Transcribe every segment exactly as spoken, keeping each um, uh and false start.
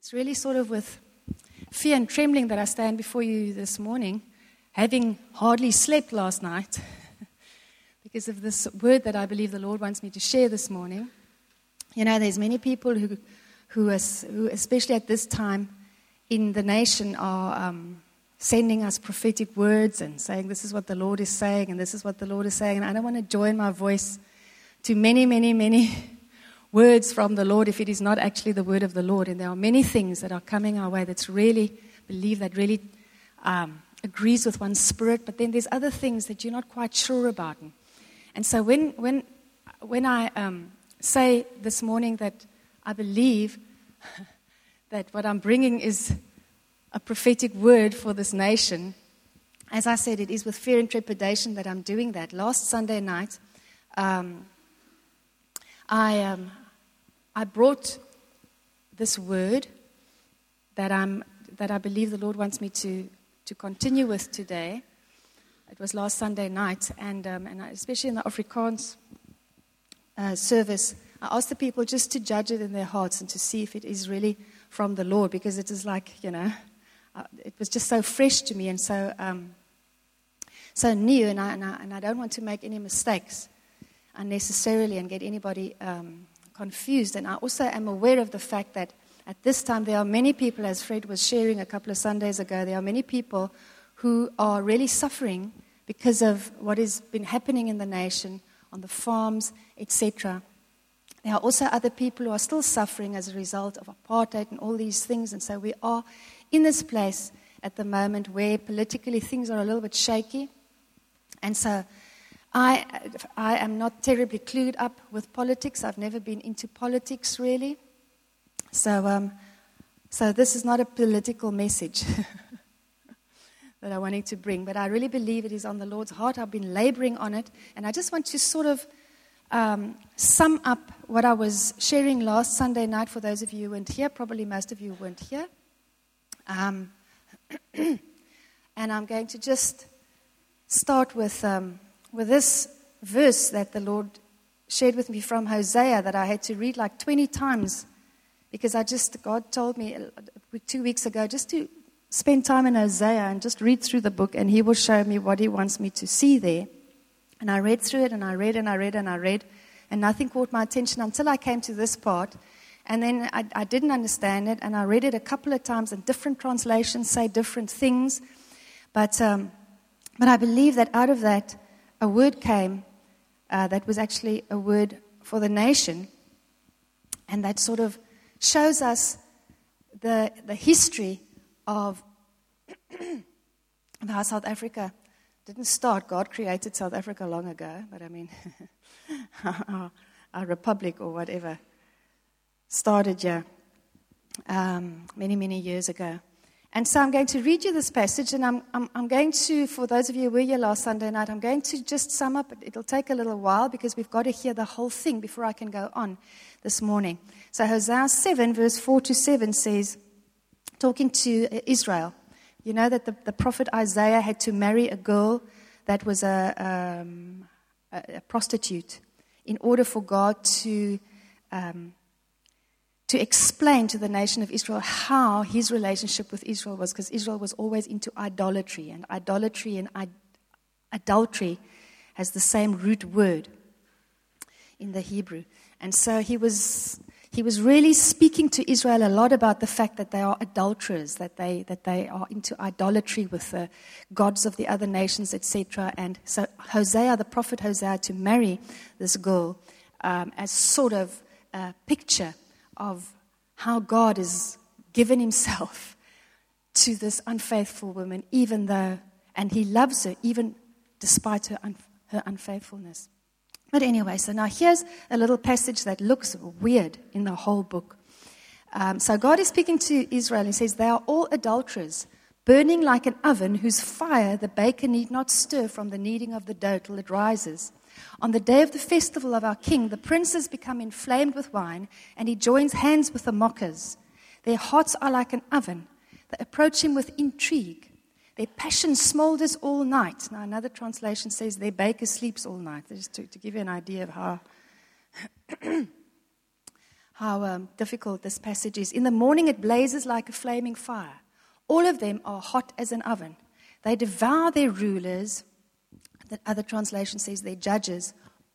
It's really sort of with fear and trembling that I stand before you this morning, having hardly slept last night because of this word that I believe the Lord wants me to share this morning. You know, there's many people who, who, is, who especially at this time in the nation, are um, sending us prophetic words and saying, this is what the Lord is saying, and this is what the Lord is saying. And I don't want to join my voice to many, many, many words from the Lord if it is not actually the word of the Lord. And there are many things that are coming our way that's really, believe that really um, agrees with one's spirit. But then there's other things that you're not quite sure about. And so when when when I um, say this morning that I believe that what I'm bringing is a prophetic word for this nation, as I said, it is with fear and trepidation that I'm doing that. Last Sunday night, um, I um, I brought this word that I'm that I believe the Lord wants me to to continue with today. It was last Sunday night, and um, and especially in the Afrikaans uh, service, I asked the people just to judge it in their hearts and to see if it is really from the Lord, because it is like, you know, uh, it was just so fresh to me and so um, so new, and I, and I and I don't want to make any mistakes unnecessarily and get anybody um, confused. And I also am aware of the fact that at this time there are many people, as Fred was sharing a couple of Sundays ago, there are many people who are really suffering because of what has been happening in the nation, on the farms, et cetera. There are also other people who are still suffering as a result of apartheid and all these things. And so we are in this place at the moment where politically things are a little bit shaky. And so I, I am not terribly clued up with politics. I've never been into politics, really. So, um, so this is not a political message that I wanted to bring, but I really believe it is on the Lord's heart. I've been laboring on it, and I just want to sort of um, sum up what I was sharing last Sunday night for those of you who weren't here. Probably most of you weren't here. Um, and I'm going to just start with... Um, with this verse that the Lord shared with me from Hosea that I had to read like twenty times, because I just, God told me two weeks ago just to spend time in Hosea and just read through the book, and He will show me what He wants me to see there. And I read through it, and I read and I read and I read, and nothing caught my attention until I came to this part. And then I, I didn't understand it, and I read it a couple of times, and different translations say different things. But, um, but I believe that out of that, a word came uh, that was actually a word for the nation, and that sort of shows us the the history of how South Africa didn't start. God created South Africa long ago, but I mean, our, our republic or whatever started here um, many, many years ago. And so I'm going to read you this passage, and I'm, I'm, I'm going to, for those of you who were here last Sunday night, I'm going to just sum up. It'll take a little while because we've got to hear the whole thing before I can go on this morning. So Hosea seven, verse four to seven says, talking to Israel, you know that the, the prophet Isaiah had to marry a girl that was a, um, a, a prostitute in order for God to... Um, to explain to the nation of Israel how his relationship with Israel was, because Israel was always into idolatry, and idolatry and I- adultery has the same root word in the Hebrew. And so he was he was really speaking to Israel a lot about the fact that they are adulterers, that they that they are into idolatry with the gods of the other nations, et cetera. And so Hosea, the prophet Hosea, to marry this girl um, as sort of a picture of how God has given Himself to this unfaithful woman, even though, and He loves her, even despite her, un, her unfaithfulness. But anyway, so now here's a little passage that looks weird in the whole book. Um, so God is speaking to Israel. He says, they are all adulterers, burning like an oven whose fire the baker need not stir from the kneading of the dough till it rises. On the day of the festival of our king, the princes become inflamed with wine, and he joins hands with the mockers. Their hearts are like an oven. They approach him with intrigue. Their passion smolders all night. Now, another translation says their baker sleeps all night. Just to, to give you an idea of how, how um, difficult this passage is. In the morning it blazes like a flaming fire. All of them are hot as an oven. They devour their rulers. The other translation says their judges.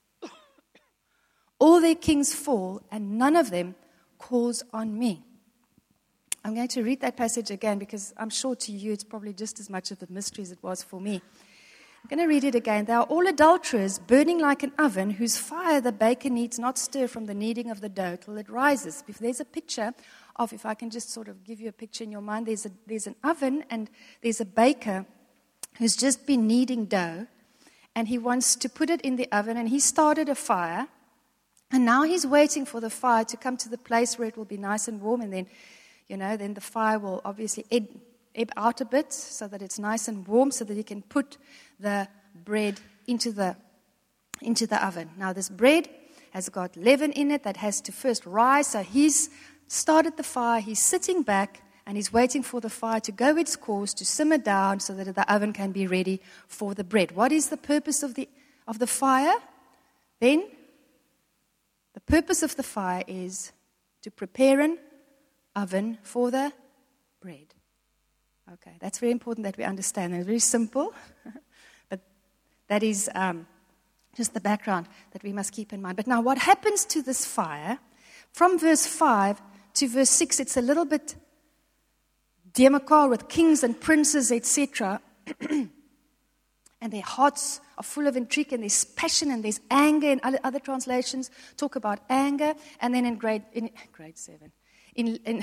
All their kings fall, and none of them calls on me. I'm going to read that passage again because I'm sure to you it's probably just as much of a mystery as it was for me. I'm going to read it again. They are all adulterers, burning like an oven, whose fire the baker needs not stir from the kneading of the dough till it rises. If there's a picture of, if I can just sort of give you a picture in your mind, there's a, there's an oven and there's a baker who's just been kneading dough, and he wants to put it in the oven, and he started a fire, and now he's waiting for the fire to come to the place where it will be nice and warm, and then, you know, then the fire will obviously ebb, ebb out a bit so that it's nice and warm so that he can put the bread into the into the oven. Now this bread has got leaven in it that has to first rise. So he's started the fire, he's sitting back, and he's waiting for the fire to go its course, to simmer down so that the oven can be ready for the bread. What is the purpose of the of the fire? Then the purpose of the fire is to prepare an oven for the bread. Okay, that's very important that we understand. It's very simple, but that is um, just the background that we must keep in mind. But now what happens to this fire? From verse five to verse six, it's a little bit democratic with kings and princes, et cetera. And their hearts are full of intrigue, and there's passion, and there's anger. In other, other translations talk about anger. And then in grade, in grade seven, in, in,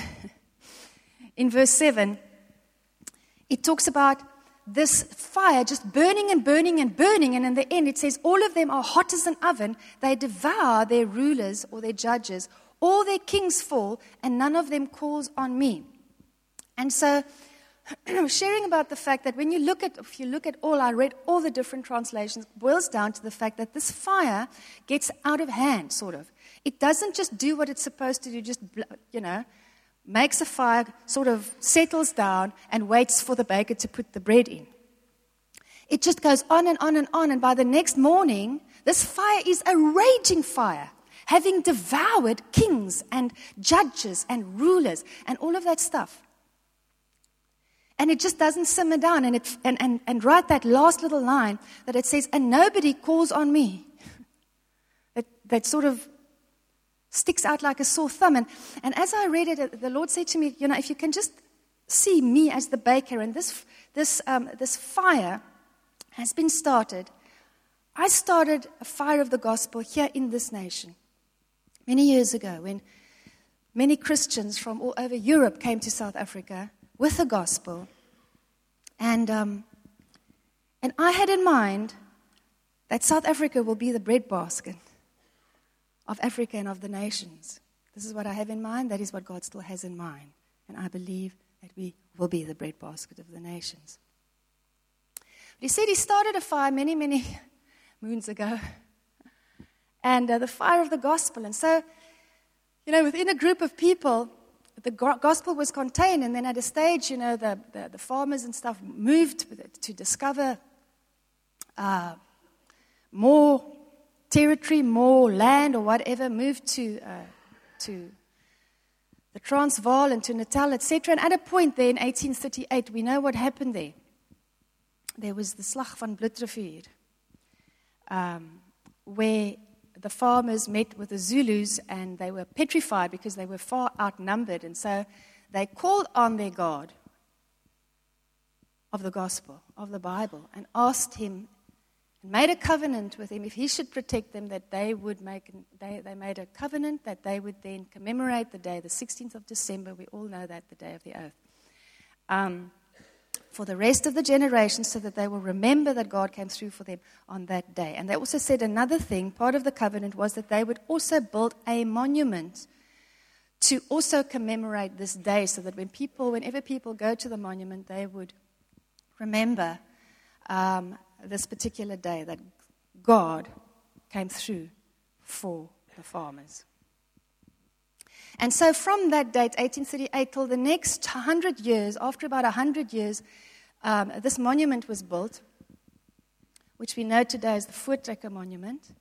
in verse seven, it talks about this fire just burning and burning and burning. And in the end, it says, all of them are hot as an oven. They devour their rulers or their judges. All their kings fall, and none of them calls on me. And so I was sharing about the fact that when you look at, if you look at all, I read all the different translations, it boils down to the fact that this fire gets out of hand, sort of. It doesn't just do what it's supposed to do, just, you know, makes a fire, sort of settles down and waits for the baker to put the bread in. It just goes on and on and on, and by the next morning, this fire is a raging fire, having devoured kings and judges and rulers and all of that stuff. And it just doesn't simmer down. And, it, and, and, and write that last little line that it says, and nobody calls on me. That, that sort of sticks out like a sore thumb. And, and as I read it, the Lord said to me, you know, if you can just see me as the baker, and this, this, um, this fire has been started. I started a fire of the gospel here in this nation many years ago when many Christians from all over Europe came to South Africa with the gospel. And um, and I had in mind that South Africa will be the breadbasket of Africa and of the nations. This is what I have in mind. That is what God still has in mind. And I believe that we will be the breadbasket of the nations. But he said he started a fire many, many moons ago. And uh, the fire of the gospel. And so, you know, within a group of people, the gospel was contained, and then at a stage, you know, the, the, the farmers and stuff moved to discover uh, more territory, more land or whatever, moved to uh, to the Transvaal and to Natal, et cetera. And at a point there in eighteen thirty-eight, we know what happened there. There was the Slag van Bloedrivier, um, where the farmers met with the Zulus, and they were petrified because they were far outnumbered. And so they called on their God of the gospel, of the Bible, and asked him, and made a covenant with him, if he should protect them, that they would make, they, they made a covenant that they would then commemorate the day, the sixteenth of December, we all know that, the day of the oath, um, for the rest of the generations, so that they will remember that God came through for them on that day. And they also said another thing, part of the covenant was that they would also build a monument to also commemorate this day, so that when people, whenever people go to the monument, they would remember um, this particular day that God came through for the farmers. And so from that date, eighteen thirty-eight, till the next one hundred years, after about one hundred years, um, this monument was built, which we know today as the Voortrekker Monument.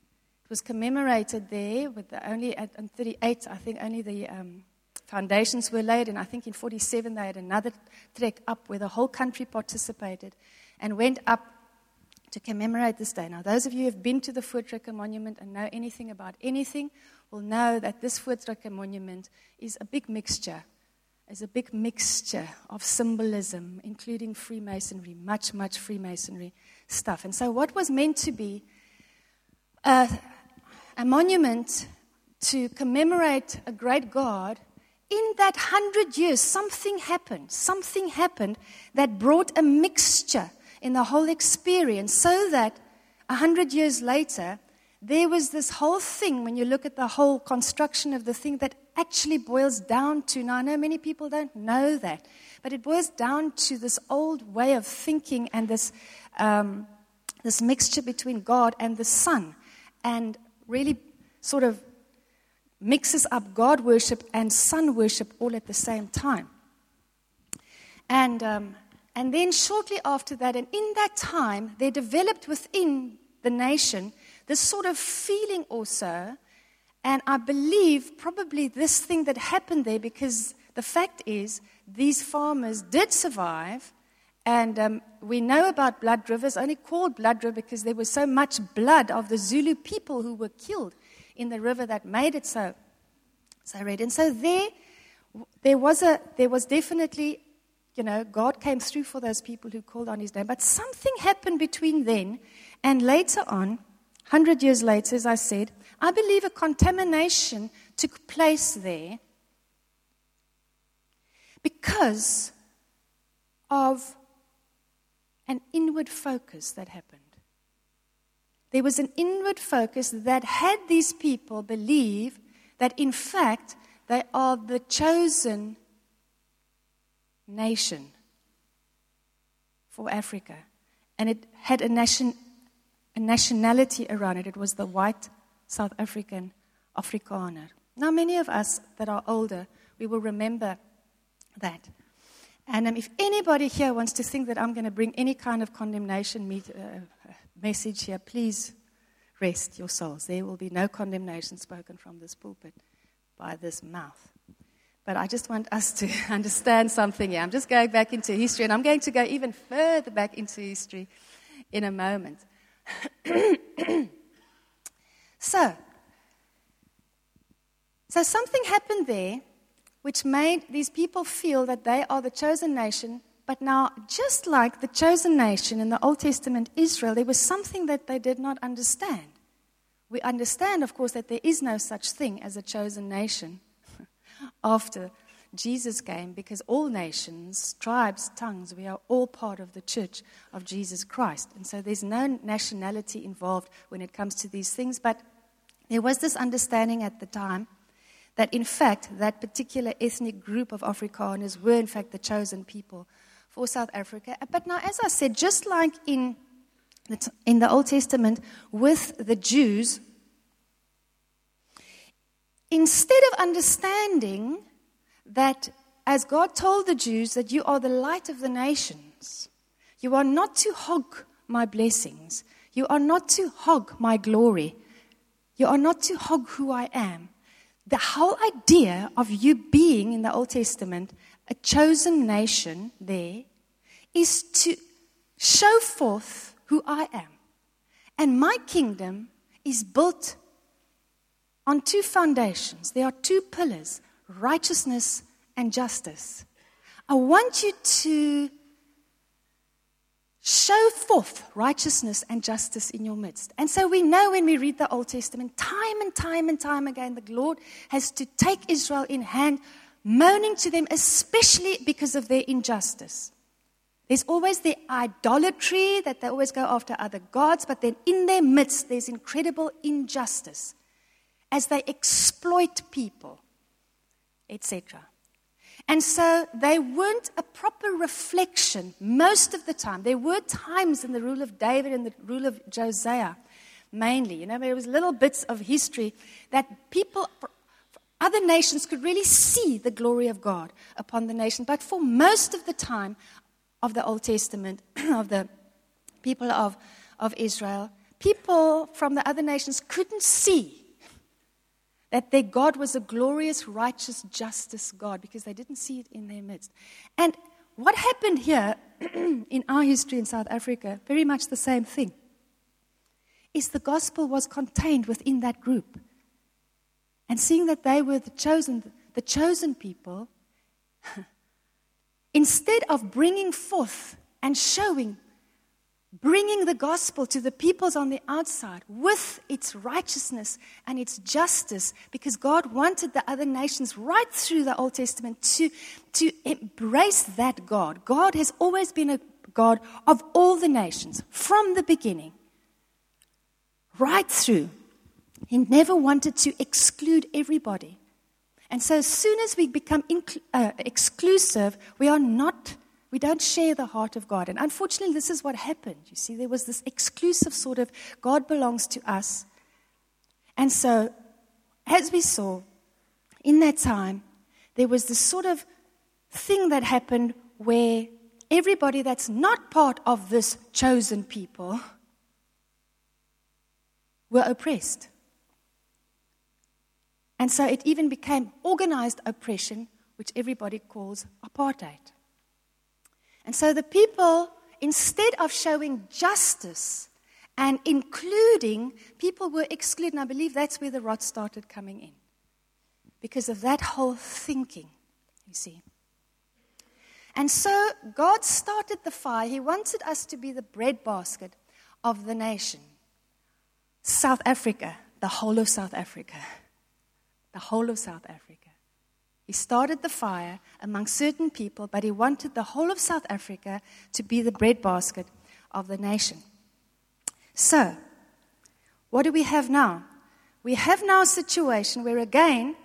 It was commemorated there with the only, at in thirty-eight, I think only the um, foundations were laid, and I think in forty-seven they had another trek up where the whole country participated and went up to commemorate this day. Now, those of you who have been to the Voortrekker Monument and know anything about anything will know that this Voortrekker Monument is a big mixture, is a big mixture of symbolism, including Freemasonry, much, much Freemasonry stuff. And so what was meant to be a, a monument to commemorate a great God, in that hundred years, something happened. Something happened that brought a mixture in the whole experience, so that a hundred years later, there was this whole thing, when you look at the whole construction of the thing, that actually boils down to, now I know many people don't know that, but it boils down to this old way of thinking and this, um, this mixture between God and the Son, and really sort of mixes up God worship and Son worship all at the same time. And um, and then shortly after that, and in that time, there developed within the nation this sort of feeling also, and I believe probably this thing that happened there, because the fact is these farmers did survive, and um, we know about Blood River. It's only called Blood River because there was so much blood of the Zulu people who were killed in the river that made it so, so red. And so there, there was a, there was definitely, you know, God came through for those people who called on His name. But something happened between then and later on, hundred years later, as I said, I believe a contamination took place there because of an inward focus that happened. There was an inward focus that had these people believe that, in fact, they are the chosen nation for Africa. And it had a nation, a nationality around it. It was the white South African Afrikaner. Now, many of us that are older, we will remember that. And um, if anybody here wants to think that I'm going to bring any kind of condemnation meet, uh, message here, please rest your souls. There will be no condemnation spoken from this pulpit by this mouth. But I just want us to understand something here. I'm just going back into history, and I'm going to go even further back into history in a moment. so, so something happened there which made these people feel that they are the chosen nation. But now, just like the chosen nation in the Old Testament Israel, there was something that they did not understand. We understand, of course, that there is no such thing as a chosen nation after Jesus came, because all nations, tribes, tongues, we are all part of the church of Jesus Christ. And so there's no nationality involved when it comes to these things. But there was this understanding at the time that, in fact, that particular ethnic group of Afrikaners were, in fact, the chosen people for South Africa. But now, as I said, just like in the, t- in the Old Testament with the Jews, instead of understanding that, as God told the Jews, that you are the light of the nations, you are not to hog my blessings, you are not to hog my glory, you are not to hog who I am. The whole idea of you being, in the Old Testament, a chosen nation there, is to show forth who I am. And my kingdom is built on two foundations. There are two pillars, righteousness and justice. I want you to show forth righteousness and justice in your midst. And so we know when we read the Old Testament, time and time and time again, the Lord has to take Israel in hand, moaning to them, especially because of their injustice. There's always the idolatry, that they always go after other gods, but then in their midst, there's incredible injustice as they exploit people, et cetera. And so they weren't a proper reflection most of the time. There were times in the rule of David and the rule of Josiah, mainly, you know, there was little bits of history that people, other nations could really see the glory of God upon the nation. But for most of the time of the Old Testament, of the people of, of Israel, people from the other nations couldn't see that their God was a glorious, righteous, justice God because they didn't see it in their midst. And what happened here in our history in South Africa, very much the same thing, is the gospel was contained within that group. And seeing that they were the chosen, the chosen people, instead of bringing forth and showing, bringing the gospel to the peoples on the outside with its righteousness and its justice, because God wanted the other nations right through the Old Testament to, to embrace that God. God has always been a God of all the nations from the beginning, right through. He never wanted to exclude everybody. And so as soon as we become incl- uh, exclusive, we are not, we don't share the heart of God. And unfortunately, this is what happened. You see, there was this exclusive sort of, God belongs to us. And so, as we saw, in that time, there was this sort of thing that happened where everybody that's not part of this chosen people were oppressed. And so it even became organized oppression, which everybody calls apartheid. And so the people, instead of showing justice and including, people were excluded. And I believe that's where the rot started coming in. Because of that whole thinking, you see. And so God started the fire. He wanted us to be the breadbasket of the nation. South Africa, the whole of South Africa. The whole of South Africa. He started the fire among certain people, but he wanted the whole of South Africa to be the breadbasket of the nation. So, what do we have now? We have now a situation where, again,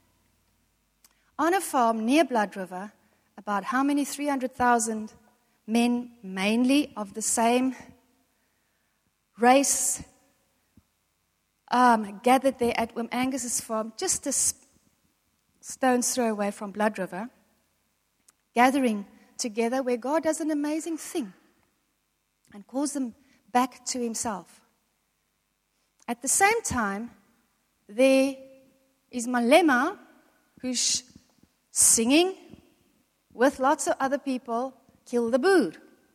on a farm near Blood River, about how many? three hundred thousand men, mainly of the same race, Um, gathered there at Wim Angus's farm, just a stone's throw away from Blood River, gathering together where God does an amazing thing and calls them back to himself. At the same time, there is Malema, who's singing with lots of other people, Kill the Boer.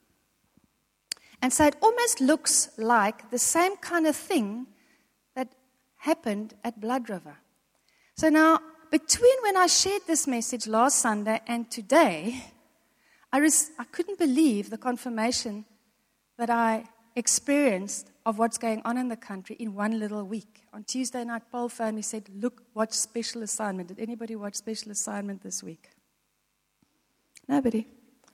And so it almost looks like the same kind of thing happened at Blood River. So now, between when I shared this message last Sunday and today, I, res- I couldn't believe the confirmation that I experienced of what's going on in the country in one little week. On Tuesday night, Paul phoned me and said, look, watch Special Assignment. Did anybody watch Special Assignment this week? Nobody?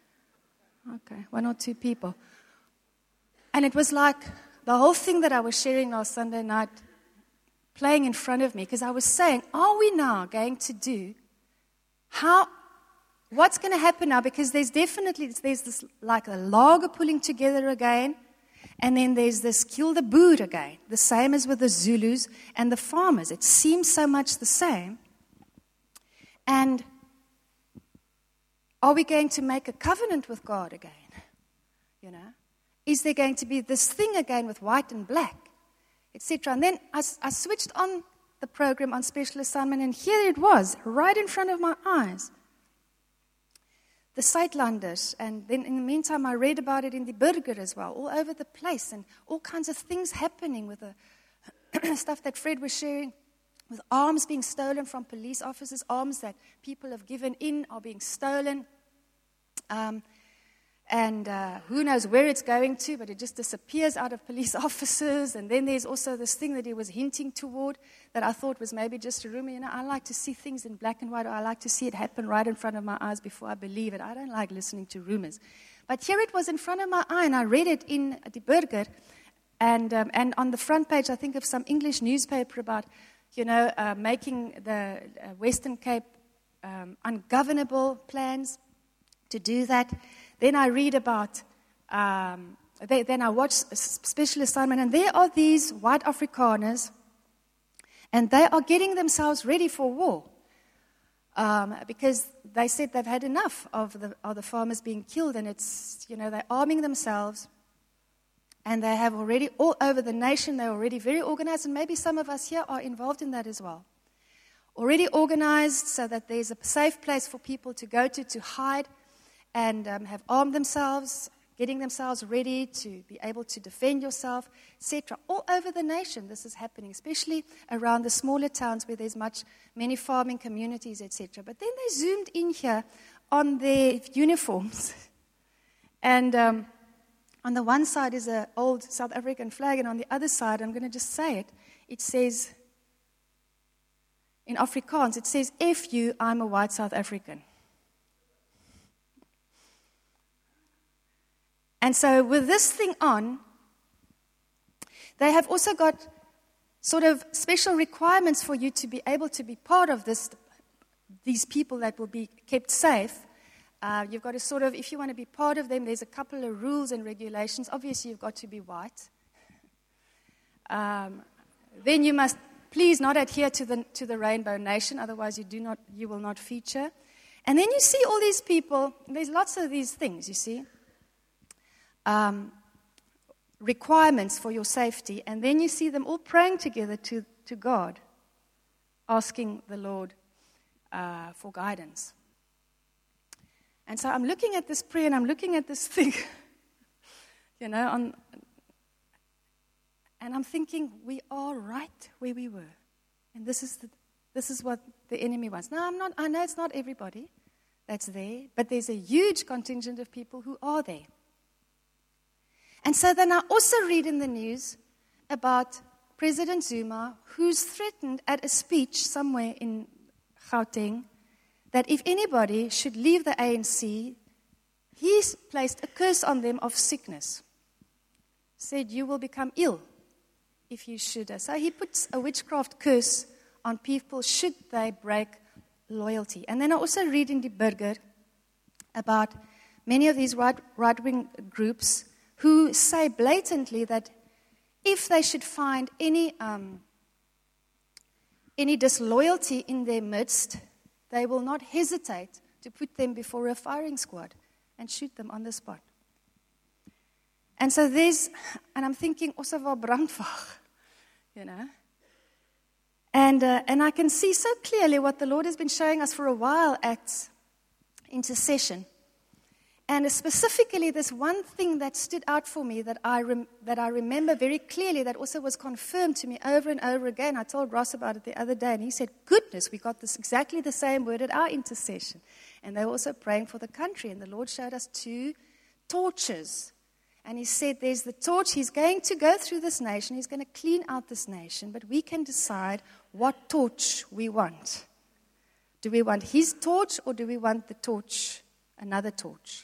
Okay, one or two people. And it was like the whole thing that I was sharing last Sunday night playing in front of me, because I was saying, are we now going to do, how, what's going to happen now? Because there's definitely, there's this, like a lager pulling together again, and then there's this Kill the Boer again, the same as with the Zulus and the farmers. It seems so much the same. And are we going to make a covenant with God again? You know, is there going to be this thing again with white and black? Etc. And then I, I switched on the program on Special Assignment, and here it was, right in front of my eyes. The Suidlanders, and then in the meantime I read about it in the Burger as well, all over the place, and all kinds of things happening with the stuff that Fred was sharing, with arms being stolen from police officers, arms that people have given in are being stolen. Um, And uh, who knows where it's going to, but it just disappears out of police officers. And then there's also this thing that he was hinting toward that I thought was maybe just a rumor. You know, I like to see things in black and white, or I like to see it happen right in front of my eyes before I believe it. I don't like listening to rumors. But here it was in front of my eye, and I read it in the Burger. And, um, and on the front page, I think of some English newspaper about, you know, uh, making the uh, Western Cape um, ungovernable plans to do that. Then I read about, um, they, then I watch Special Assignment, and there are these white Afrikaners, and they are getting themselves ready for war um, because they said they've had enough of the, of the farmers being killed, and it's, you know, they're arming themselves And they have already, all over the nation, they're already very organized, and maybe some of us here are involved in that as well. Already organized so that there's a safe place for people to go to, to hide, and um, have armed themselves, getting themselves ready to be able to defend yourself, et cetera. All over the nation this is happening, especially around the smaller towns where there's much, many farming communities, et cetera. But then they zoomed in here on their uniforms. And um, on the one side is an old South African flag, and on the other side, I'm going to just say it, it says, in Afrikaans, it says, F you, I'm a white South African. And so with this thing on, they have also got sort of special requirements for you to be able to be part of this, these people that will be kept safe. Uh, you've got to sort of, if you want to be part of them, there's a couple of rules and regulations. Obviously, you've got to be white. Um, then you must please not adhere to the to the Rainbow Nation, otherwise you do not you will not feature. And then you see all these people. There's lots of these things. You see, um, requirements for your safety, and then you see them all praying together to to God, asking the Lord uh, for guidance. And so I'm looking at this prayer and I'm looking at this thing, you know, on, and I'm thinking, we are right where we were. And this is the, this is what the enemy wants. Now, I'm not, I know it's not everybody that's there, but there's a huge contingent of people who are there. And so then I also read in the news about President Zuma, who's threatened at a speech somewhere in Gauteng, that if anybody should leave the A N C, he's placed a curse on them of sickness. Said, you will become ill if you should. So he puts a witchcraft curse on people should they break loyalty. And then I also read in Die Burger about many of these right, right-wing groups who say blatantly that if they should find any um, any disloyalty in their midst, they will not hesitate to put them before a firing squad and shoot them on the spot. And so there's, and I'm thinking, also waar brandwag, you know. And uh, and I can see so clearly what the Lord has been showing us for a while at intercession. And specifically, this one thing that stood out for me that I rem- that I remember very clearly, that also was confirmed to me over and over again. I told Ross about it the other day, and he said, goodness, we got this exactly the same word at our intercession. And they were also praying for the country, and the Lord showed us two torches. And he said, there's the torch. He's going to go through this nation. He's going to clean out this nation, but we can decide what torch we want. Do we want his torch, or do we want the torch, another torch?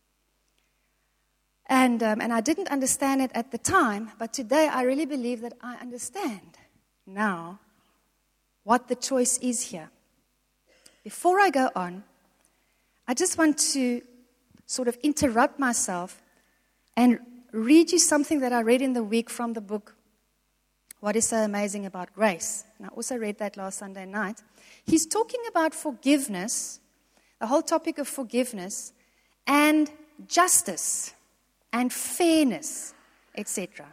And um, and I didn't understand it at the time, but today I really believe that I understand now what the choice is here. Before I go on, I just want to sort of interrupt myself and read you something that I read in the week from the book, What is So Amazing About Grace? And I also read that last Sunday night. He's talking about forgiveness, the whole topic of forgiveness, and justice, and fairness, et cetera.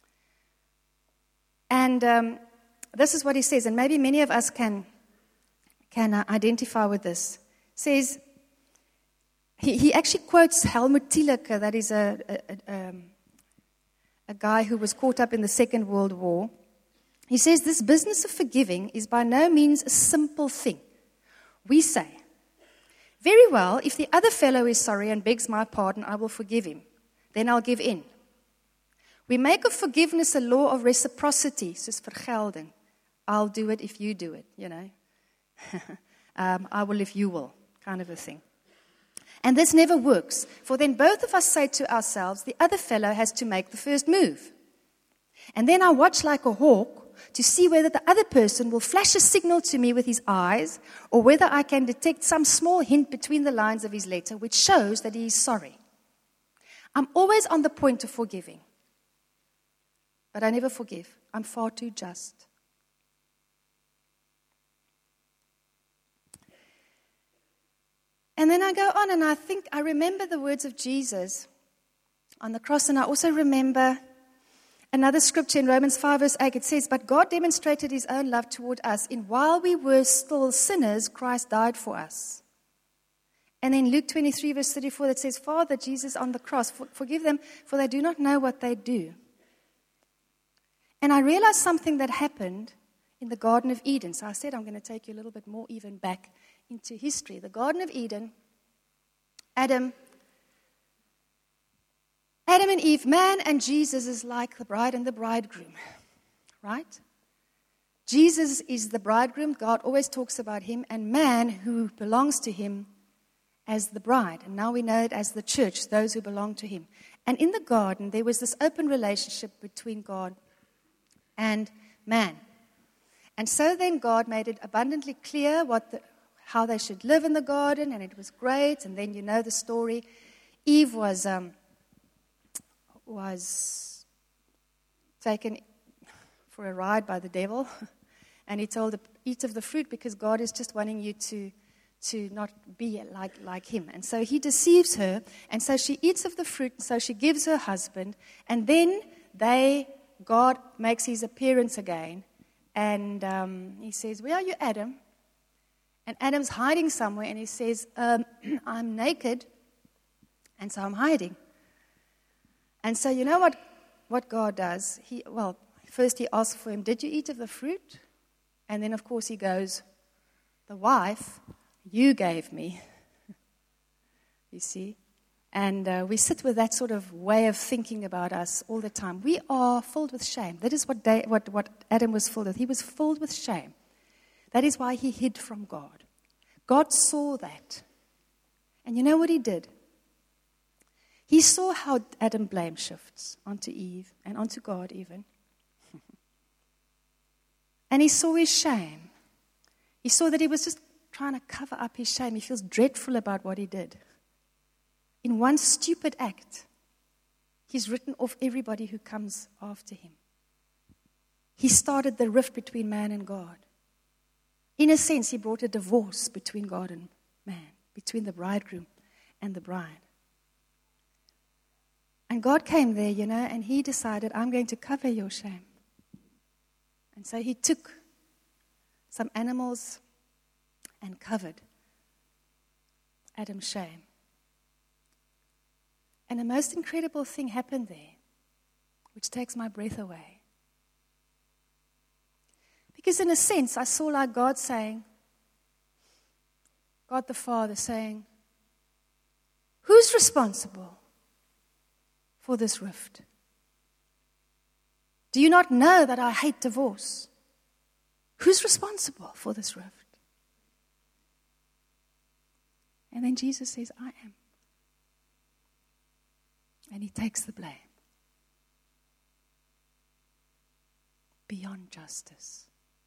And um, this is what he says, and maybe many of us can can uh, identify with this. Says he, he actually quotes Helmut Thielicke, that is a a, a um, a guy who was caught up in the Second World War. He says this business of forgiving is by no means a simple thing. We say, very well, if the other fellow is sorry and begs my pardon, I will forgive him. Then I'll give in. We make of forgiveness a law of reciprocity, soos vergelding. I'll do it if you do it, you know. um, I will if you will, kind of a thing. And this never works, for then both of us say to ourselves, the other fellow has to make the first move. And then I watch like a hawk to see whether the other person will flash a signal to me with his eyes, or whether I can detect some small hint between the lines of his letter which shows that he is sorry. I'm always on the point of forgiving. But I never forgive. I'm far too just. And then I go on and I think, I remember the words of Jesus on the cross. And I also remember another scripture in Romans five verse eight. It says, but God demonstrated his own love toward us in while we were still sinners, Christ died for us. And then Luke twenty-three verse thirty-four that says, Father, Jesus on the cross, for, forgive them, for they do not know what they do. And I realized something that happened in the Garden of Eden. So I said I'm going to take you a little bit more even back into history. The Garden of Eden, Adam, Adam and Eve, man and Jesus is like the bride and the bridegroom, right? Jesus is the bridegroom. God always talks about him, and man who belongs to him as the bride. And now we know it as the church, those who belong to him. And in the garden, there was this open relationship between God and man. And so then God made it abundantly clear what the, how they should live in the garden, and it was great. And then you know the story. Eve was um, was taken for a ride by the devil, and he told her, eat of the fruit because God is just wanting you to to not be like, like him. And so he deceives her, and so she eats of the fruit, and so she gives her husband, and then they, God makes his appearance again, and um, he says, where are you, Adam? And Adam's hiding somewhere, and he says, um, I'm naked, and so I'm hiding. And so you know what, what God does? He Well, first he asks for him, did you eat of the fruit? And then, of course, he goes, the wife you gave me. You see? And uh, we sit with that sort of way of thinking about us all the time. We are filled with shame. That is what, they, what, what Adam was filled with. He was filled with shame. That is why he hid from God. God saw that. And you know what he did? He saw how Adam blame shifts onto Eve and onto God even. And he saw his shame. He saw that he was just trying to cover up his shame. He feels dreadful about what he did. In one stupid act, he's written off everybody who comes after him. He started the rift between man and God. In a sense, he brought a divorce between God and man, between the bridegroom and the bride. And God came there, you know, and he decided, I'm going to cover your shame. And so he took some animals and covered Adam's shame. And the most incredible thing happened there, which takes my breath away. Because in a sense, I saw like God saying, God the Father saying, who's responsible for this rift? Do you not know that I hate divorce? Who's responsible for this rift? And then Jesus says, I am. And he takes the blame. Beyond justice.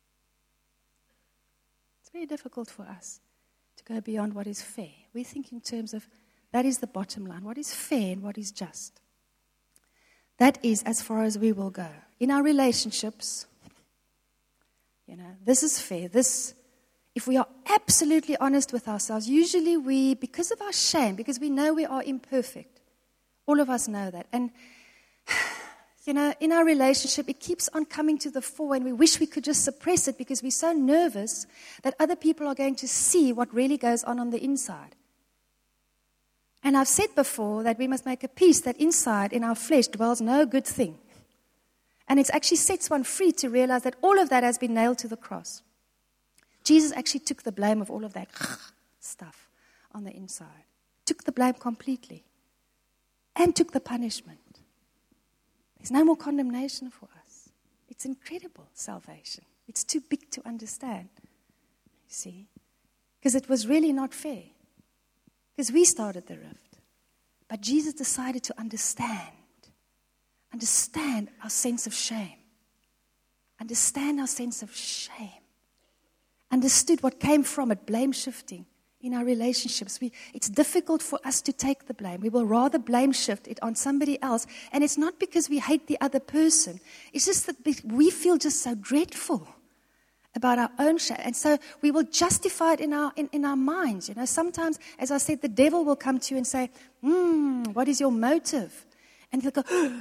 It's very difficult for us to go beyond what is fair. We think in terms of that is the bottom line. What is fair and what is just? That is as far as we will go. In our relationships, you know, this is fair. This, if we are absolutely honest with ourselves, usually we, because of our shame, because we know we are imperfect, all of us know that. And, you know, in our relationship, it keeps on coming to the fore, and we wish we could just suppress it because we're so nervous that other people are going to see what really goes on on the inside. And I've said before that we must make a peace that inside, in our flesh, dwells no good thing. And it actually sets one free to realize that all of that has been nailed to the cross. Jesus actually took the blame of all of that stuff on the inside. Took the blame completely. And took the punishment. There's no more condemnation for us. It's incredible salvation. It's too big to understand. You see? Because it was really not fair. Because we started the rift. But Jesus decided to understand. Understand our sense of shame. Understand our sense of shame. Understood what came from it, blame shifting in our relationships. We, it's difficult for us to take the blame. We will rather blame shift it on somebody else. And it's not because we hate the other person. It's just that we feel just so dreadful about our own shame. And so we will justify it in our in, in our minds. You know, sometimes, as I said, the devil will come to you and say, hmm, what is your motive? And he'll go,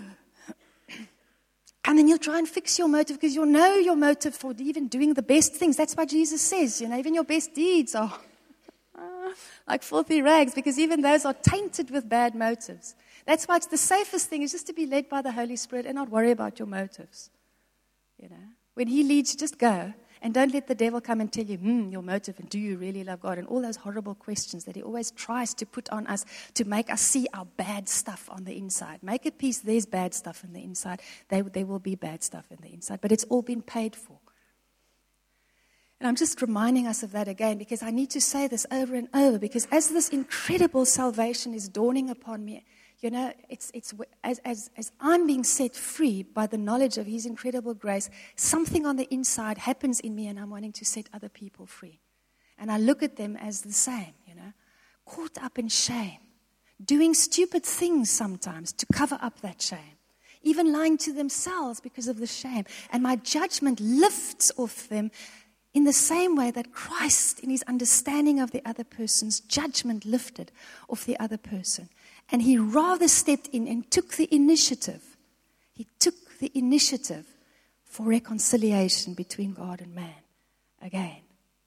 and then you'll try and fix your motive because you'll know your motive for even doing the best things. That's why Jesus says, you know, even your best deeds are like filthy rags, because even those are tainted with bad motives. That's why it's the safest thing is just to be led by the Holy Spirit and not worry about your motives. You know, when He leads you, just go. And don't let the devil come and tell you, hmm, your motive, and do you really love God? And all those horrible questions that he always tries to put on us to make us see our bad stuff on the inside. Make it peace, there's bad stuff on the inside. There, there will be bad stuff in the inside, but it's all been paid for. And I'm just reminding us of that again, because I need to say this over and over, because as this incredible salvation is dawning upon me, you know, it's it's as, as as I'm being set free by the knowledge of His incredible grace, something on the inside happens in me, and I'm wanting to set other people free. And I look at them as the same, you know, caught up in shame, doing stupid things sometimes to cover up that shame, even lying to themselves because of the shame. And my judgment lifts off them in the same way that Christ, in His understanding of the other person's judgment, lifted off the other person. And He rather stepped in and took the initiative. He took the initiative for reconciliation between God and man again.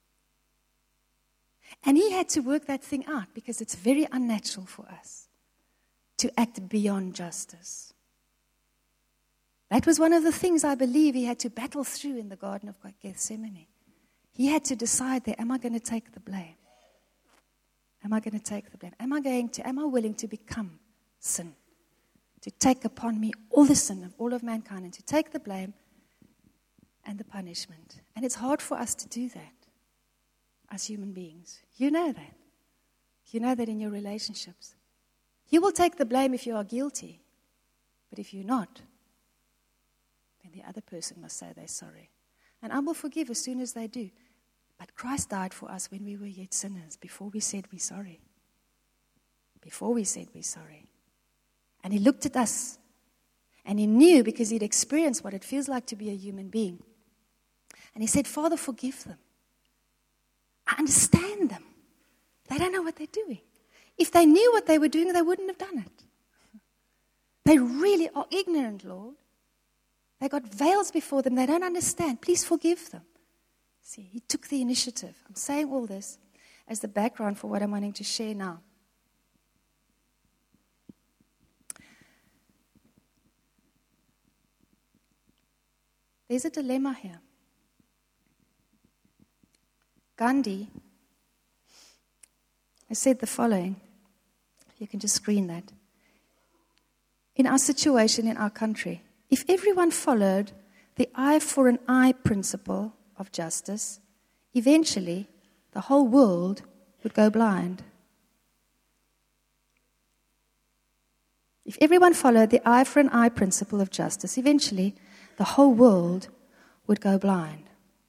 And He had to work that thing out because it's very unnatural for us to act beyond justice. That was one of the things I believe He had to battle through in the Garden of Gethsemane. He had to decide there, am I going to take the blame? Am I going to take the blame? Am I going to, am I willing to become sin? To take upon me all the sin of all of mankind and to take the blame and the punishment. And it's hard for us to do that as human beings. You know that. You know that in your relationships. You will take the blame if you are guilty. But if you're not, then the other person must say they're sorry. And I will forgive as soon as they do. But Christ died for us when we were yet sinners, before we said we're sorry. Before we said we're sorry. And He looked at us, and He knew, because He'd experienced what it feels like to be a human being. And He said, Father, forgive them. I understand them. They don't know what they're doing. If they knew what they were doing, they wouldn't have done it. They really are ignorant, Lord. They got veils before them. They don't understand. Please forgive them. See, He took the initiative. I'm saying all this as the background for what I'm wanting to share now. There's a dilemma here. Gandhi has said the following. You can just screen that. In our situation in our country, if everyone followed the eye for an eye principle of justice, eventually the whole world would go blind. If everyone followed the eye for an eye principle of justice, eventually the whole world would go blind.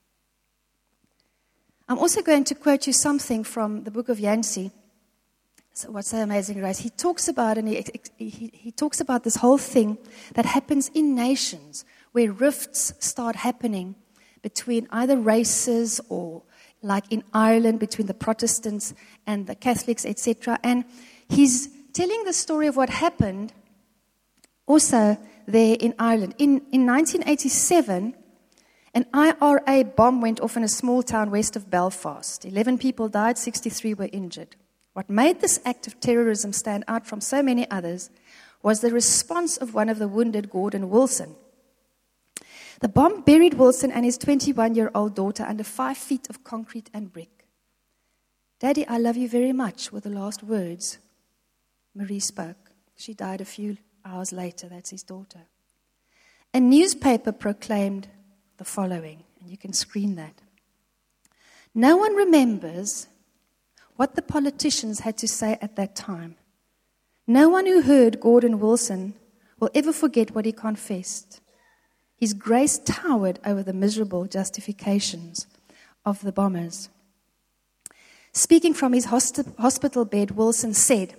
I'm also going to quote you something from the book of Yancey. So what's so amazing, right? He talks about and he, he, he talks about this whole thing that happens in nations where rifts start happening between either races or, like in Ireland, between the Protestants and the Catholics, et cetera. And he's telling the story of what happened also there in Ireland. In, in nineteen eighty-seven, an I R A bomb went off in a small town west of Belfast. Eleven people died, sixty-three were injured. What made this act of terrorism stand out from so many others was the response of one of the wounded, Gordon Wilson. The bomb buried Wilson and his twenty-one-year-old daughter under five feet of concrete and brick. "Daddy, I love you very much," were the last words Marie spoke. She died a few hours later. That's his daughter. A newspaper proclaimed the following, and you can screen that. "No one remembers what the politicians had to say at that time. No one who heard Gordon Wilson will ever forget what he confessed. His grace towered over the miserable justifications of the bombers." Speaking from his hosti- hospital bed, Wilson said,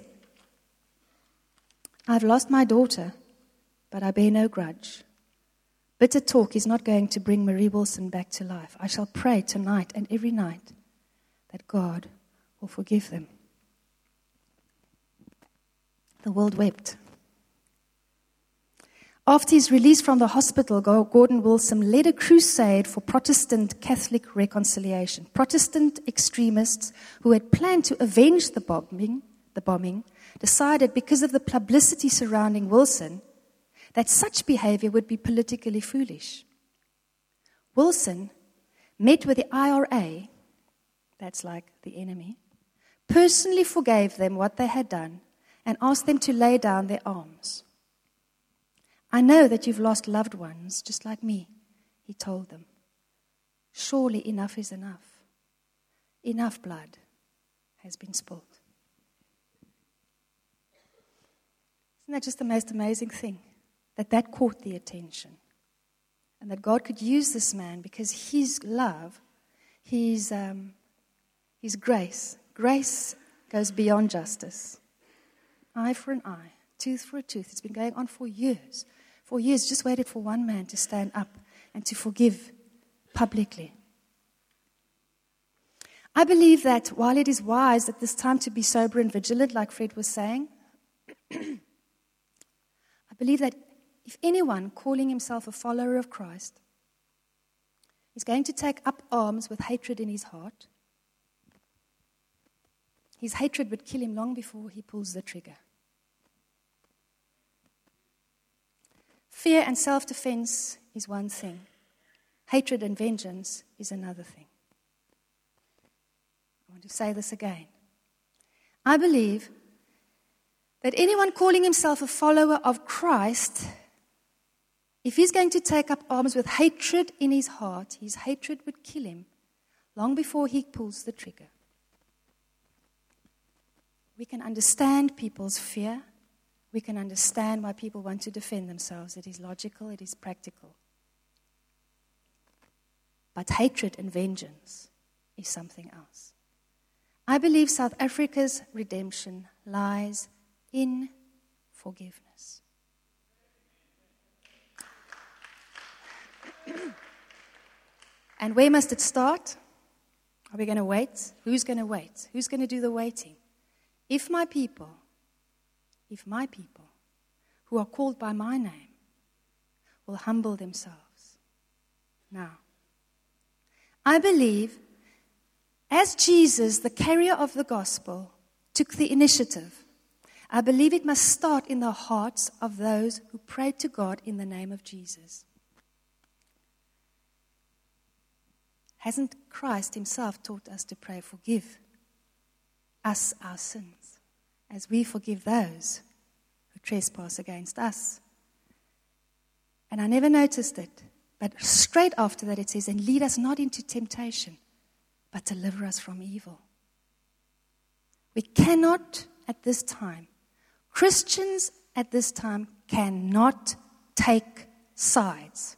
"I've lost my daughter, but I bear no grudge. Bitter talk is not going to bring Marie Wilson back to life. I shall pray tonight and every night that God will forgive them." The world wept. After his release from the hospital, Gordon Wilson led a crusade for Protestant Catholic reconciliation. Protestant extremists who had planned to avenge the bombing, the bombing decided, because of the publicity surrounding Wilson, that such behavior would be politically foolish. Wilson met with the I R A, that's like the enemy, personally forgave them what they had done and asked them to lay down their arms. I know that you've lost loved ones, just like me, he told them. Surely enough is enough. Enough blood has been spilled. Isn't that just the most amazing thing? That that caught the attention. And that God could use this man because his love, his, um, his grace, grace goes beyond justice. Eye for an eye, tooth for a tooth. It's been going on for years. For years, just waited for one man to stand up and to forgive publicly. I believe that while it is wise at this time to be sober and vigilant, like Fred was saying, I believe that if anyone calling himself a follower of Christ is going to take up arms with hatred in his heart, his hatred would kill him long before he pulls the trigger. Fear and self-defense is one thing. Hatred and vengeance is another thing. I want to say this again. I believe that anyone calling himself a follower of Christ, if he's going to take up arms with hatred in his heart, his hatred would kill him long before he pulls the trigger. We can understand people's fear. We can understand why people want to defend themselves. It is logical, it is practical. But hatred and vengeance is something else. I believe South Africa's redemption lies in forgiveness. And where must it start? Are we going to wait? Who's going to wait? Who's going to do the waiting? If my people If my people, who are called by my name, will humble themselves. Now, I believe as Jesus, the carrier of the gospel, took the initiative, I believe it must start in the hearts of those who prayed to God in the name of Jesus. Hasn't Christ himself taught us to pray, forgive us our sins, as we forgive those who trespass against us? And I never noticed it, but straight after that it says, and lead us not into temptation, but deliver us from evil. We cannot at this time, Christians at this time cannot take sides.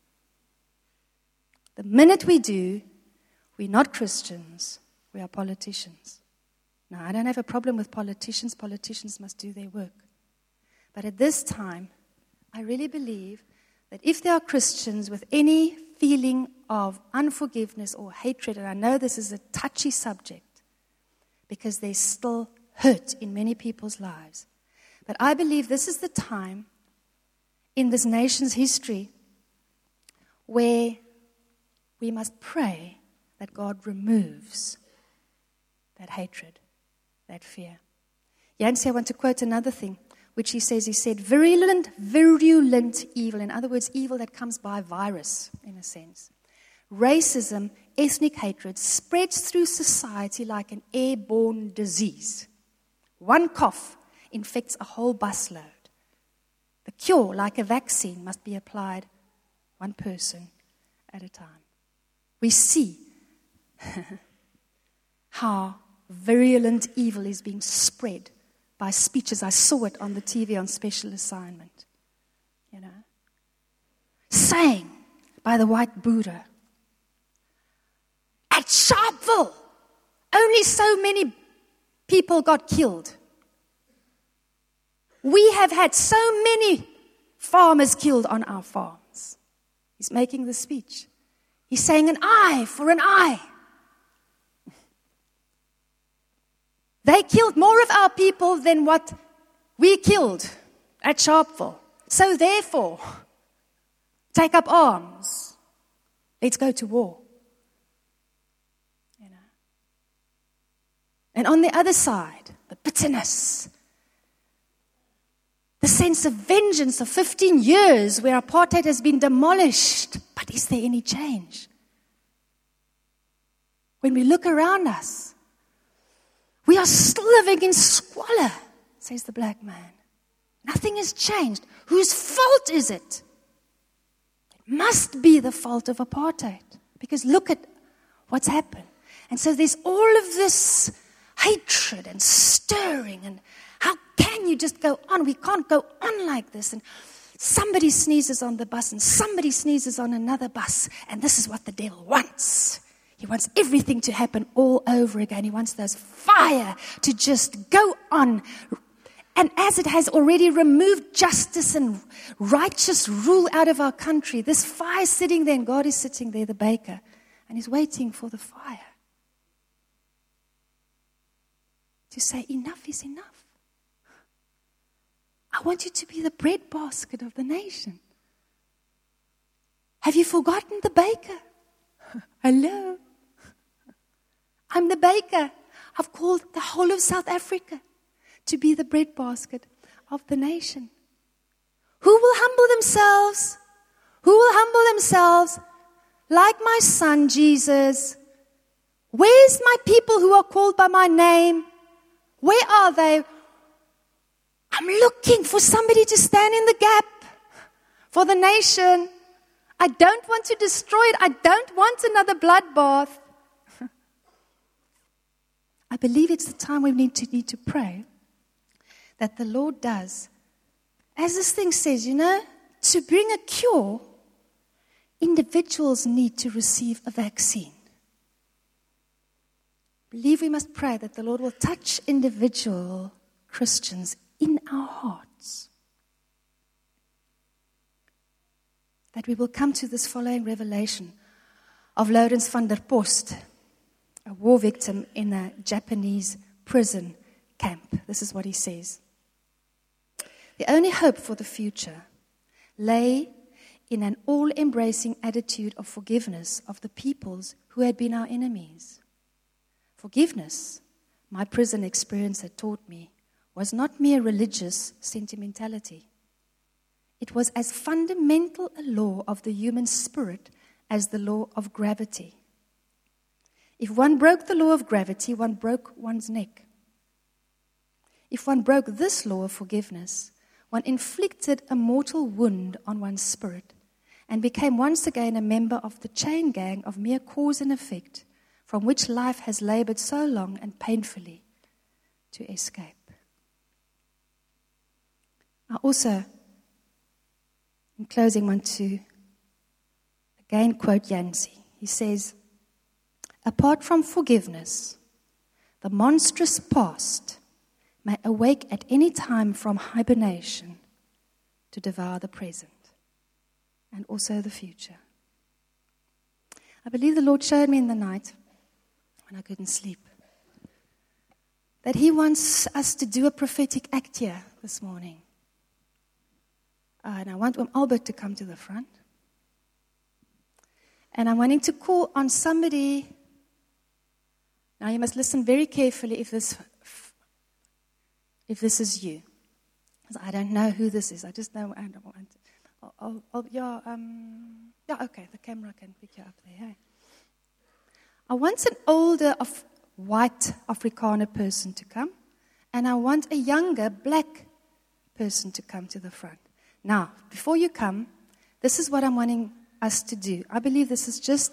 The minute we do, we're not Christians, we are politicians. Now, I don't have a problem with politicians. Politicians must do their work. But at this time, I really believe that if there are Christians with any feeling of unforgiveness or hatred, and I know this is a touchy subject because there's still hurt in many people's lives, but I believe this is the time in this nation's history where we must pray that God removes that hatred, that fear. Yancey, I want to quote another thing, which he says, he said, virulent, virulent evil, in other words, evil that comes by virus, in a sense. Racism, ethnic hatred, spreads through society like an airborne disease. One cough infects a whole busload. The cure, like a vaccine, must be applied one person at a time. We see how virulent evil is being spread by speeches. I saw it on the T V on Special Assignment. You know, saying by the white Buddha, at Sharpeville, only so many people got killed. We have had so many farmers killed on our farms. He's making the speech. He's saying an eye for an eye. They killed more of our people than what we killed at Sharpeville. So therefore, take up arms. Let's go to war. You know. And on the other side, the bitterness, the sense of vengeance of fifteen years where apartheid has been demolished. But is there any change? When we look around us, we are still living in squalor, says the black man. Nothing has changed. Whose fault is it? It must be the fault of apartheid. Because look at what's happened. And so there's all of this hatred and stirring. And how can you just go on? We can't go on like this. And somebody sneezes on the bus and somebody sneezes on another bus. And this is what the devil wants. He wants everything to happen all over again. He wants those fire to just go on. And as it has already removed justice and righteous rule out of our country, this fire is sitting there, and God is sitting there, the baker, and he's waiting for the fire to say, enough is enough. I want you to be the breadbasket of the nation. Have you forgotten the baker? Hello? I'm the baker. I've called the whole of South Africa to be the breadbasket of the nation. Who will humble themselves? Who will humble themselves? Like my son, Jesus. Where's my people who are called by my name? Where are they? I'm looking for somebody to stand in the gap for the nation. I don't want to destroy it. I don't want another bloodbath. I believe it's the time we need to need to pray that the Lord does. As this thing says, you know, to bring a cure, individuals need to receive a vaccine. I believe we must pray that the Lord will touch individual Christians in our hearts. That we will come to this following revelation of Lourens van der Post, a war victim in a Japanese prison camp. This is what he says. The only hope for the future lay in an all-embracing attitude of forgiveness of the peoples who had been our enemies. Forgiveness, my prison experience had taught me, was not mere religious sentimentality. It was as fundamental a law of the human spirit as the law of gravity. If one broke the law of gravity, one broke one's neck. If one broke this law of forgiveness, one inflicted a mortal wound on one's spirit and became once again a member of the chain gang of mere cause and effect from which life has labored so long and painfully to escape. I also, in closing, want to again quote Yancey. He says, apart from forgiveness, the monstrous past may awake at any time from hibernation to devour the present and also the future. I believe the Lord showed me in the night when I couldn't sleep that He wants us to do a prophetic act here this morning. Uh, and I want um, Albert to come to the front. And I'm wanting to call on somebody. Now you must listen very carefully if this if this is you. Because I don't know who this is. I just know I don't want. I'll, I'll, I'll, yeah, um, yeah, okay. The camera can pick you up there. Hey? I want an older of white Afrikaner person to come, and I want a younger black person to come to the front. Now, before you come, this is what I'm wanting us to do. I believe this is just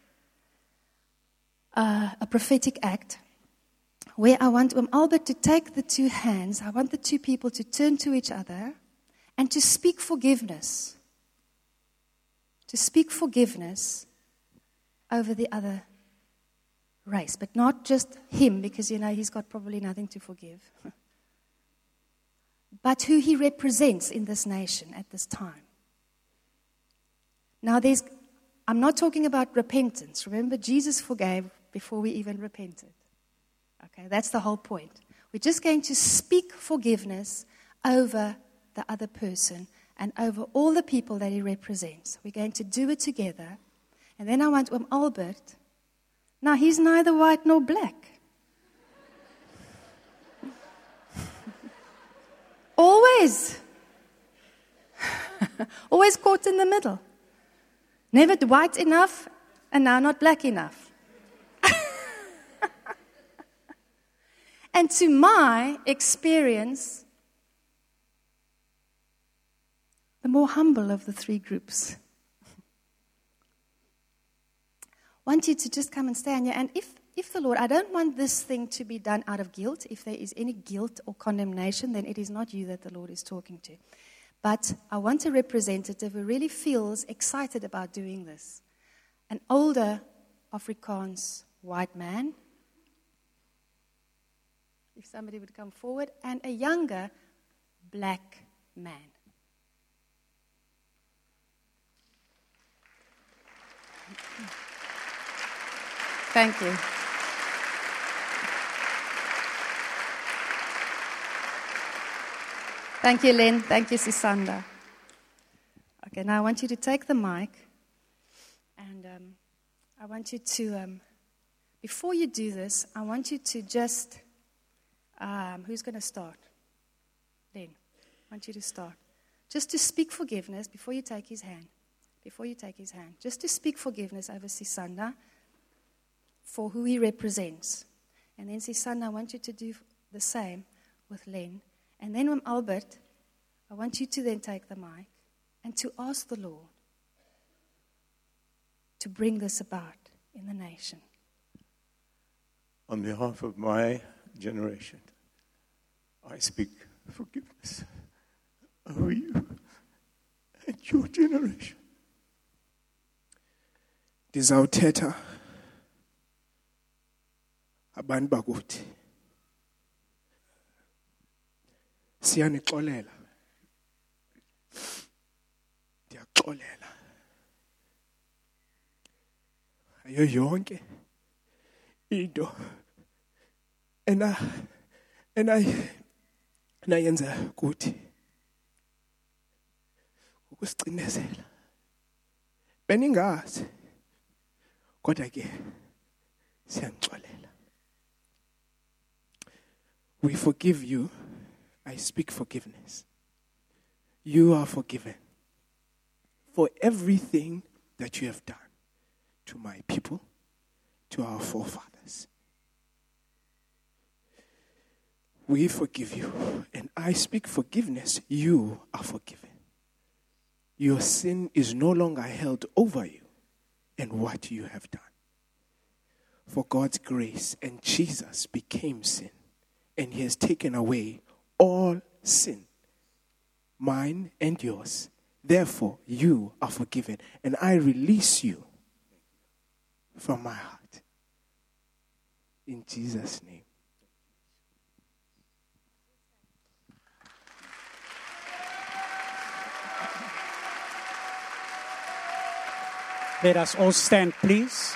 uh, a prophetic act where I want um, Albert to take the two hands. I want the two people to turn to each other and to speak forgiveness. To speak forgiveness over the other race. But not just him, because, you know, he's got probably nothing to forgive. But who he represents in this nation at this time. Now, there's, I'm not talking about repentance. Remember, Jesus forgave before we even repented. Okay, that's the whole point. We're just going to speak forgiveness over the other person and over all the people that he represents. We're going to do it together. And then I want Oom Albert. Now, he's neither white nor black. Always. Always caught in the middle. Never white enough, and now not black enough. And to my experience, the more humble of the three groups. I want you to just come and stand here. And if, if the Lord, I don't want this thing to be done out of guilt. If there is any guilt or condemnation, then it is not you that the Lord is talking to. But I want a representative who really feels excited about doing this. An older Afrikaans white man, if somebody would come forward, and a younger black man. Thank you. Thank you, Lynn. Thank you, Sisanda. Okay, now I want you to take the mic, and um, I want you to, um, before you do this, I want you to just, um, who's going to start? Lynn, I want you to start. Just to speak forgiveness before you take his hand. Before you take his hand. Just to speak forgiveness over Sisanda for who he represents. And then, Sisanda, I want you to do the same with Len. And then, with Albert, I want you to then take the mic and to ask the Lord to bring this about in the nation. On behalf of my generation, I speak forgiveness over you and your generation. Ndizawuthetha abantu bakuthi siyanixolela ndiyaxolela ayo yonke into ena ena nayenza kuthi ukusicinezela beningazi kodwa ke siyanixolela. We forgive you. I speak forgiveness. You are forgiven for everything that you have done to my people, to our forefathers. We forgive you, and I speak forgiveness. You are forgiven. Your sin is no longer held over you and what you have done. For God's grace and Jesus became sin, and he has taken away all sin, mine and yours. Therefore, you are forgiven, and I release you from my heart. In Jesus' name. Let us all stand, please.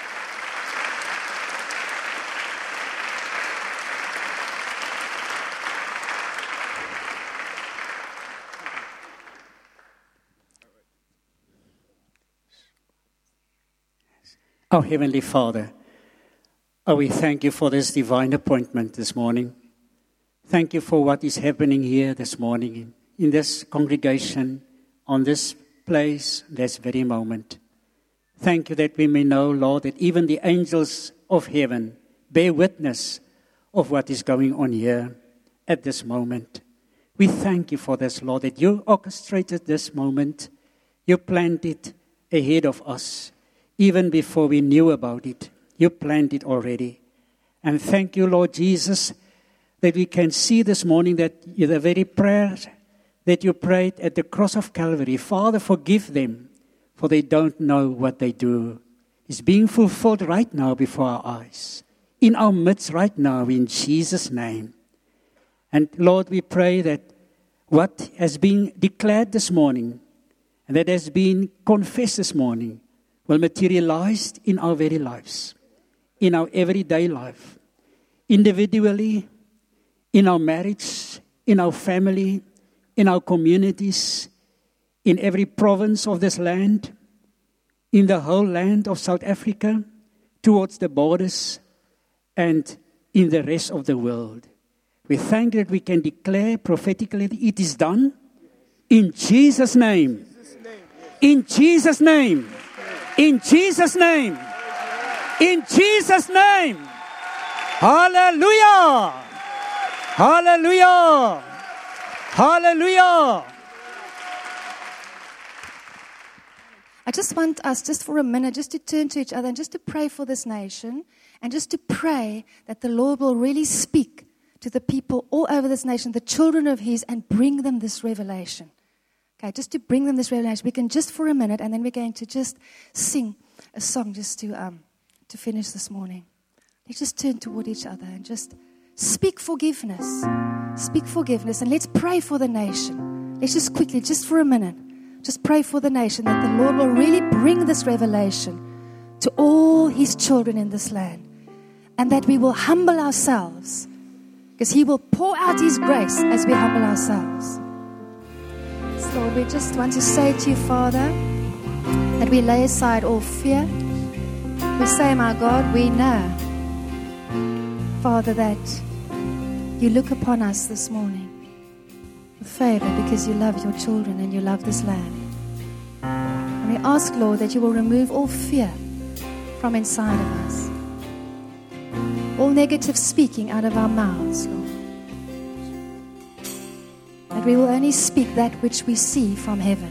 Our Heavenly Father, oh, we thank you for this divine appointment this morning. Thank you for what is happening here this morning in this congregation, on this place, this very moment. Thank you that we may know, Lord, that even the angels of heaven bear witness of what is going on here at this moment. We thank you for this, Lord, that you orchestrated this moment. You planned it ahead of us. Even before we knew about it, you planned it already. And thank you, Lord Jesus, that we can see this morning that the very prayer that you prayed at the cross of Calvary, Father, forgive them, for they don't know what they do, is being fulfilled right now before our eyes, in our midst right now, in Jesus' name. And Lord, we pray that what has been declared this morning, and that has been confessed this morning, will materialize in our very lives, in our everyday life, individually, in our marriage, in our family, in our communities, in every province of this land, in the whole land of South Africa, towards the borders, and in the rest of the world. We thank that we can declare prophetically it is done in Jesus' name. In Jesus' name. In Jesus' name. In Jesus' name. Hallelujah. Hallelujah. Hallelujah. I just want us, just for a minute, just to turn to each other and just to pray for this nation and just to pray that the Lord will really speak to the people all over this nation, the children of His, and bring them this revelation. Okay, just to bring them this revelation. We can just for a minute, and then we're going to just sing a song just to um to finish this morning. Let's just turn toward each other and just speak forgiveness. Speak forgiveness, and let's pray for the nation. Let's just quickly, just for a minute, just pray for the nation that the Lord will really bring this revelation to all His children in this land, and that we will humble ourselves, because He will pour out His grace as we humble ourselves. So Lord, we just want to say to you, Father, that we lay aside all fear. We say, my God, we know, Father, that you look upon us this morning with favor because you love your children and you love this land. And we ask, Lord, that you will remove all fear from inside of us, all negative speaking out of our mouths, Lord. That we will only speak that which we see from heaven.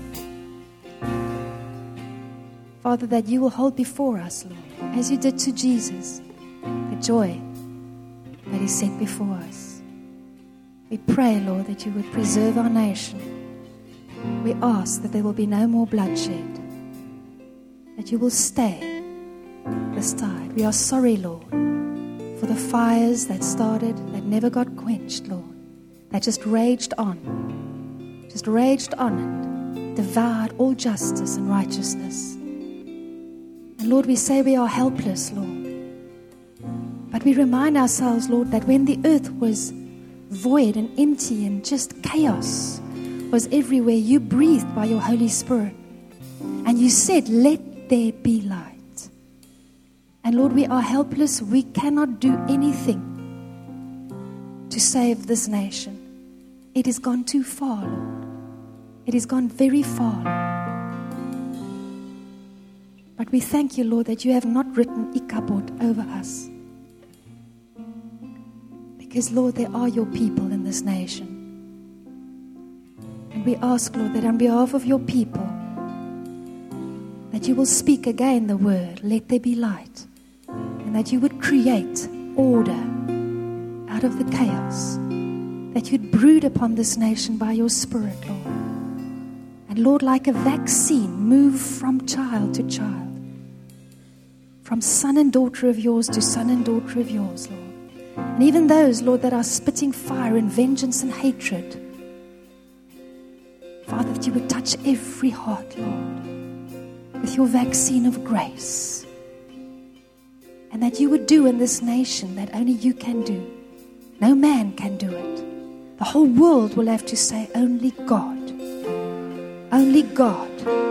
Father, that you will hold before us, Lord, as you did to Jesus, the joy that He set before us. We pray, Lord, that you would preserve our nation. We ask that there will be no more bloodshed, that you will stay this tide. We are sorry, Lord, for the fires that started, that never got quenched, Lord, that just raged on, just raged on and devoured all justice and righteousness. And Lord, we say we are helpless, Lord. But we remind ourselves, Lord, that when the earth was void and empty and just chaos was everywhere, you breathed by your Holy Spirit. And you said, let there be light. And Lord, we are helpless. We cannot do anything to save this nation. It has gone too far, Lord. It has gone very far, Lord. But we thank you, Lord, that you have not written Ichabod over us. Because, Lord, there are your people in this nation. And we ask, Lord, that on behalf of your people, that you will speak again the word, let there be light. And that you would create order out of the chaos. That you'd brood upon this nation by your Spirit, Lord. And Lord, like a vaccine, move from child to child. From son and daughter of yours to son and daughter of yours, Lord. And even those, Lord, that are spitting fire and vengeance and hatred. Father, that you would touch every heart, Lord, with your vaccine of grace. And that you would do in this nation that only you can do. No man can do it. The whole world will have to say, only God. Only God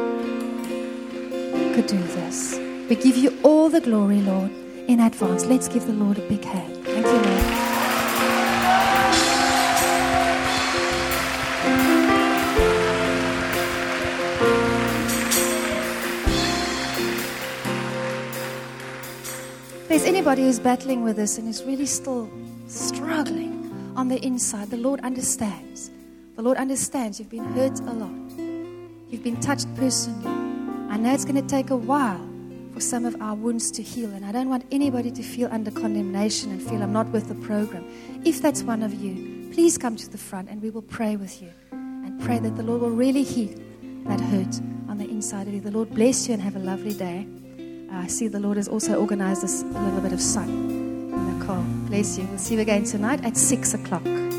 could do this. We give you all the glory, Lord, in advance. Let's give the Lord a big hand. Thank you, Lord. If there's anybody who's battling with this and is really still struggling on the inside, the Lord understands. The Lord understands you've been hurt a lot. You've been touched personally. I know it's going to take a while for some of our wounds to heal, and I don't want anybody to feel under condemnation and feel I'm not with the program. If that's one of you, please come to the front and we will pray with you and pray that the Lord will really heal that hurt on the inside of you. The Lord bless you and have a lovely day. Uh, I see the Lord has also organized us a little bit of sun in the car. Bless you. We'll see you again tonight at six o'clock.